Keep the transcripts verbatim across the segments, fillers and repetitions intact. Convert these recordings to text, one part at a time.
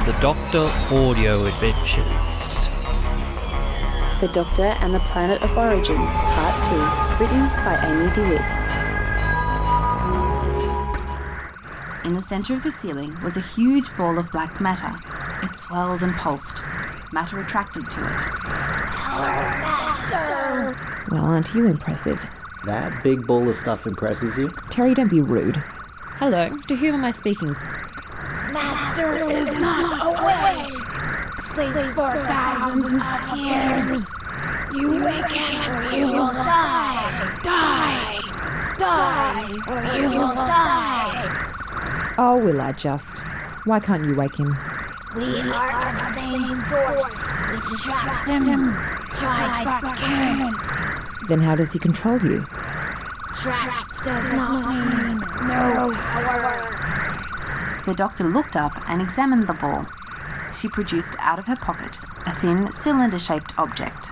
the Doctor Audio Adventures. The Doctor and the Planet of Origin, Part two, written by Amy DeWitt. In the centre of the ceiling was a huge ball of black matter. It swelled and pulsed. Matter attracted to it. Our master! Well, aren't you impressive? That big ball of stuff impresses you? Terry, don't be rude. Hello, to whom am I speaking? Master is not awake! Sleeps for thousands of years! You wake him or you will die! Die! Die! Or you will die! Oh, will I just? Why can't you wake him? We are of the same source, which traps him. Tried but can't. Then how does he control you? Trap does not mean no power. The Doctor looked up and examined the ball. She produced out of her pocket a thin, cylinder-shaped object.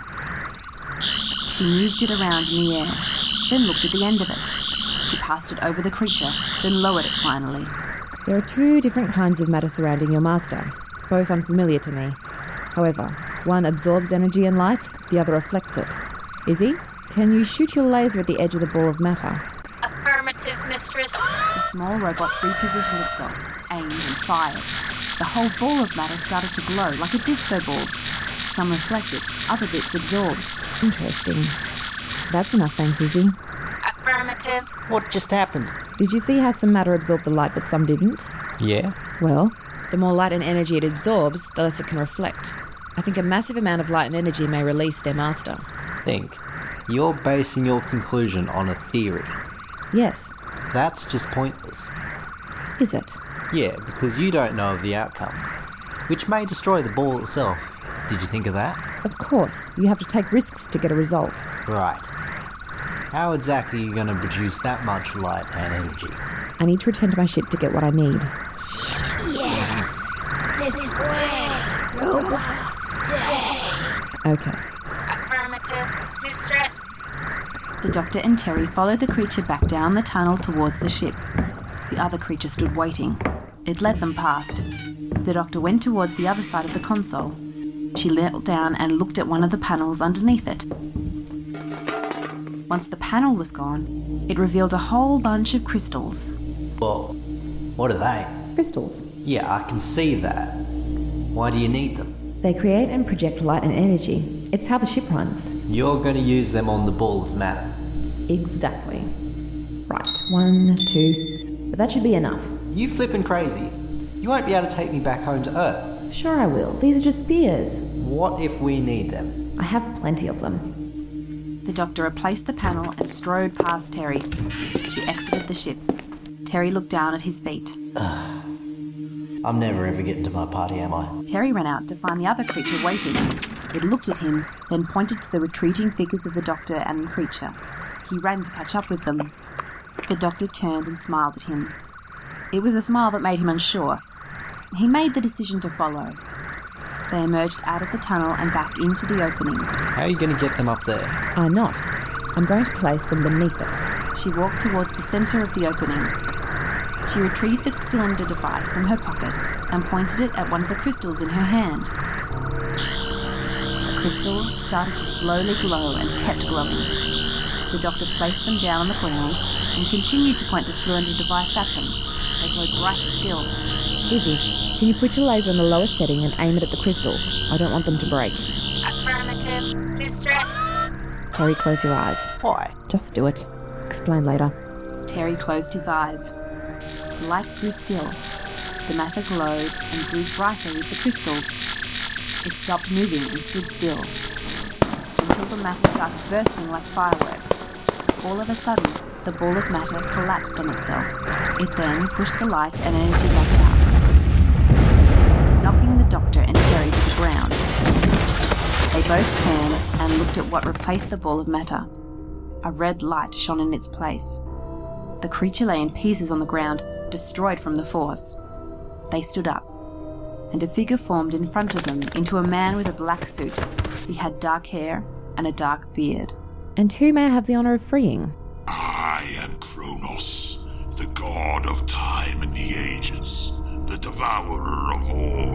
She moved it around in the air, then looked at the end of it. She passed it over the creature, then lowered it finally. There are two different kinds of matter surrounding your master, both unfamiliar to me. However, one absorbs energy and light, the other reflects it. Izzy, can you shoot your laser at the edge of the ball of matter? Affirmative, mistress. The small robot repositioned itself, aimed and fired. The whole ball of matter started to glow like a disco ball. Some reflected, other bits absorbed. Interesting. That's enough, thanks, Izzy. Affirmative. What just happened? Did you see how some matter absorbed the light but some didn't? Yeah. Well, the more light and energy it absorbs, the less it can reflect. I think a massive amount of light and energy may release their master. Think. You're basing your conclusion on a theory. Yes. That's just pointless. Is it? Yeah, because you don't know of the outcome, which may destroy the ball itself. Did you think of that? Of course. You have to take risks to get a result. Right. How exactly are you going to produce that much light and energy? I need to return to my ship to get what I need. Yes. This is way. Robots stay. Okay. Affirmative, mistress. The Doctor and Terry followed the creature back down the tunnel towards the ship. The other creature stood waiting. It led them past. The Doctor went towards the other side of the console. She knelt down and looked at one of the panels underneath it. Once the panel was gone, it revealed a whole bunch of crystals. Whoa. What are they? Crystals. Yeah, I can see that. Why do you need them? They create and project light and energy. It's how the ship runs. You're going to use them on the ball of matter. Exactly. Right, one, two. But that should be enough. You flippin' crazy. You won't be able to take me back home to Earth. Sure I will. These are just spears. What if we need them? I have plenty of them. The Doctor replaced the panel and strode past Terry. She exited the ship. Terry looked down at his feet. I'm never ever getting to my party, am I? Terry ran out to find the other creature waiting. It looked at him, then pointed to the retreating figures of the Doctor and the creature. He ran to catch up with them. The Doctor turned and smiled at him. It was a smile that made him unsure. He made the decision to follow. They emerged out of the tunnel and back into the opening. How are you going to get them up there? I'm not. I'm going to place them beneath it. She walked towards the centre of the opening. She retrieved the cylinder device from her pocket and pointed it at one of the crystals in her hand. The crystal started to slowly glow and kept glowing. The Doctor placed them down on the ground and continued to point the cylinder device at them. They glowed brighter still. Izzy, can you put your laser on the lowest setting and aim it at the crystals? I don't want them to break. Affirmative, mistress. Terry, close your eyes. Why? Just do it. Explain later. Terry closed his eyes. The light grew still. The matter glowed and grew brighter with the crystals. It stopped moving and stood still, until the matter started bursting like fireworks. All of a sudden, the ball of matter collapsed on itself. It then pushed the light and energy back out, knocking the Doctor and Terry to the ground. They both turned and looked at what replaced the ball of matter. A red light shone in its place. The creature lay in pieces on the ground, destroyed from the force. They stood up, and a figure formed in front of them into a man with a black suit. He had dark hair and a dark beard. And who may I have the honour of freeing? I am Kronos, the god of time and the ages, the devourer of all.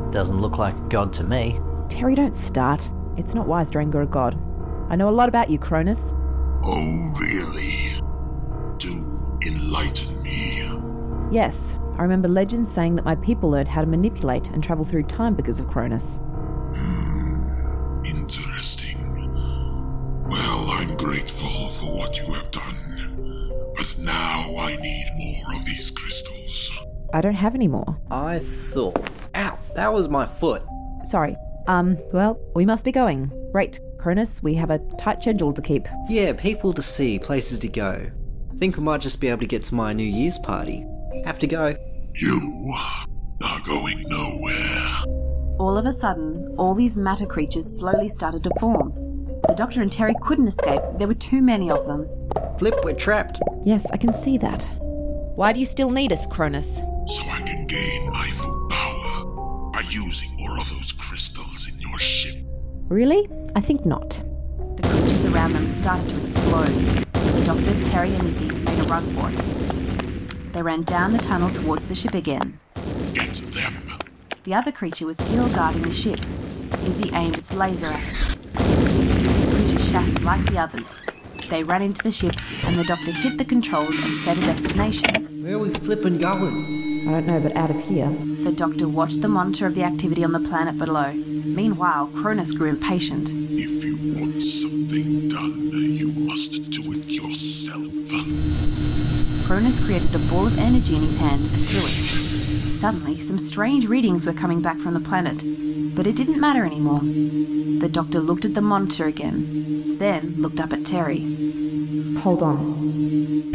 Doesn't look like a god to me. Terry, don't start. It's not wise to anger a god. I know a lot about you, Cronus. Oh, really? Do enlighten me. Yes, I remember legends saying that my people learned how to manipulate and travel through time because of Cronus. Hmm, interesting. Well, I'm grateful for what you have done, but now I need more of these crystals. I don't have any more. I thought... Ow, that was my foot. Sorry. Um, well, we must be going. Great, Cronus, we have a tight schedule to keep. Yeah, people to see, places to go. Think we might just be able to get to my New Year's party. Have to go. You are going nowhere. All of a sudden, all these matter creatures slowly started to form. The Doctor and Terry couldn't escape. There were too many of them. Flip, we're trapped. Yes, I can see that. Why do you still need us, Cronus? So I can gain my full power by using more of those crystals in your ship. Really? I think not. The creatures around them started to explode. The Doctor, Terry and Izzy made a run for it. They ran down the tunnel towards the ship again. Get them. The other creature was still guarding the ship. Izzy aimed its laser at it. The creature shattered like the others. They ran into the ship and the Doctor hit the controls and set a destination. Where are we flipping going? I don't know, but out of here. The Doctor watched the monitor of the activity on the planet below. Meanwhile, Cronus grew impatient. If you want something done, you must do it yourself. Cronus created a ball of energy in his hand and threw it. Suddenly, some strange readings were coming back from the planet, but it didn't matter anymore. The Doctor looked at the monitor again, then looked up at Terry. Hold on.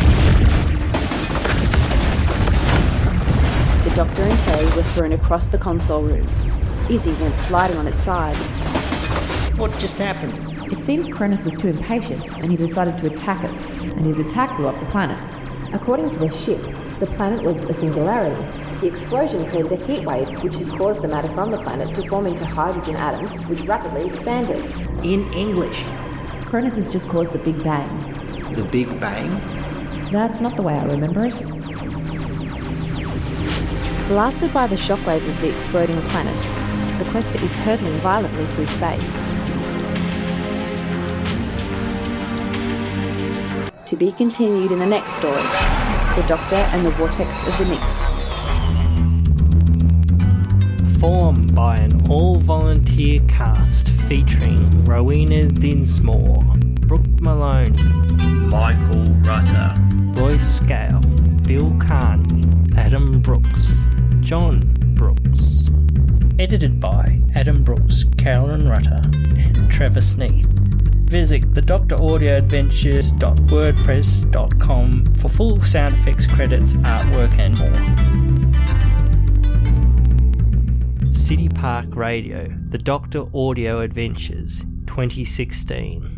The Doctor and Terry were thrown across the console room. Izzy went sliding on its side. What just happened? It seems Cronus was too impatient and he decided to attack us, and his attack blew up the planet. According to the ship, the planet was a singularity. The explosion created a heat wave which has caused the matter from the planet to form into hydrogen atoms which rapidly expanded. In English. Cronus has just caused the Big Bang. The Big Bang? That's not the way I remember it. Blasted by the shockwave of the exploding planet, the Quester is hurtling violently through space. To be continued in the next story, The Doctor and the Vortex of the Nyx. Formed by an all-volunteer cast featuring Rowena Dinsmore, Brooke Maloney, Michael Rutter, Roy Scale, Bill Carney, Adam Brooks, John Brooks. Edited by Adam Brooks, Carolyn Rutter, and Trevor Sneath. Visit the Doctor Audio Adventures dot wordpress dot com for full sound effects, credits, artwork, and more. City Park Radio, The Doctor Audio Adventures, twenty sixteen.